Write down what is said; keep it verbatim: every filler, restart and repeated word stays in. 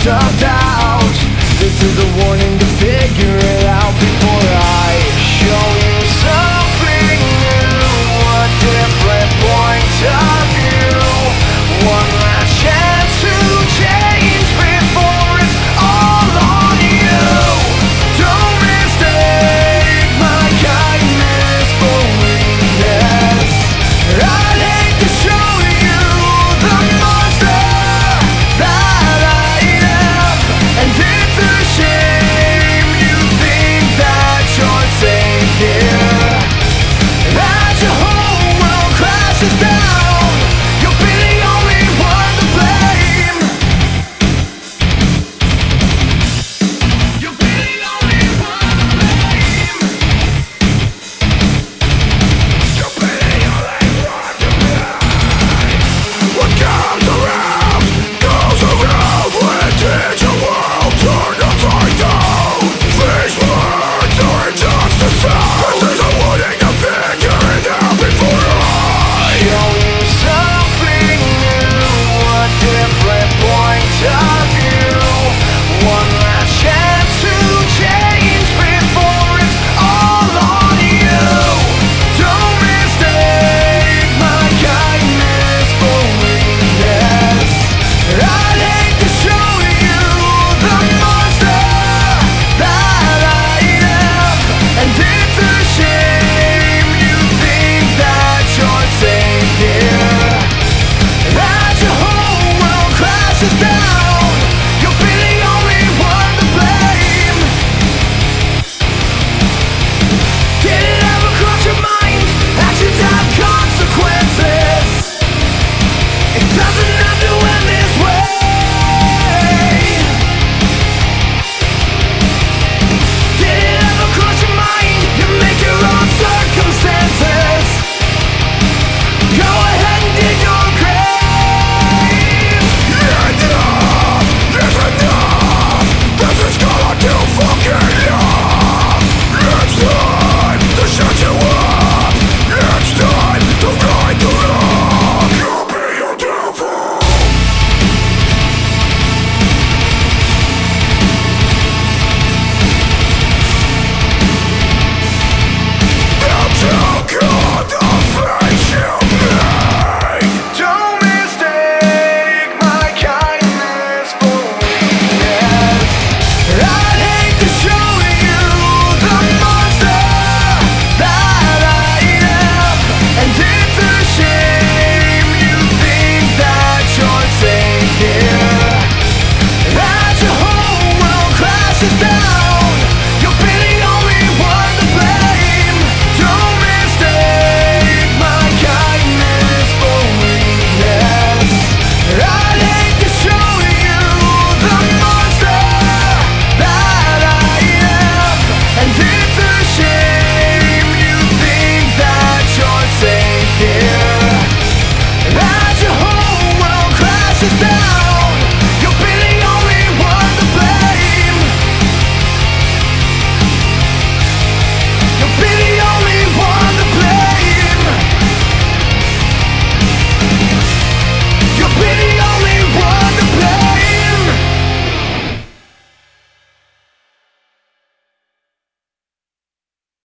of doubt. This is a warning to figure it out before I show you something new, a different point of view. One last chance to change before it's all on you. Don't mistake my kindness for weakness. I'd hate to show you the monster that I am, and it's a shame you think that you're safe here. As your whole world crashes down, you'll be the only one to blame. You'll be the only one to blame. You'll be the only one to blame. What comes around goes around. When did your world turn upside down? These words are just a sound. This is a warning to figure it out before I show you something new, a different point of view. One last chance to change before it's all on you. Don't mistake my kindness for weakness. I'd hate to show you the monster that I am, and it's a shame you think that you're safe here. As your whole world crashes down,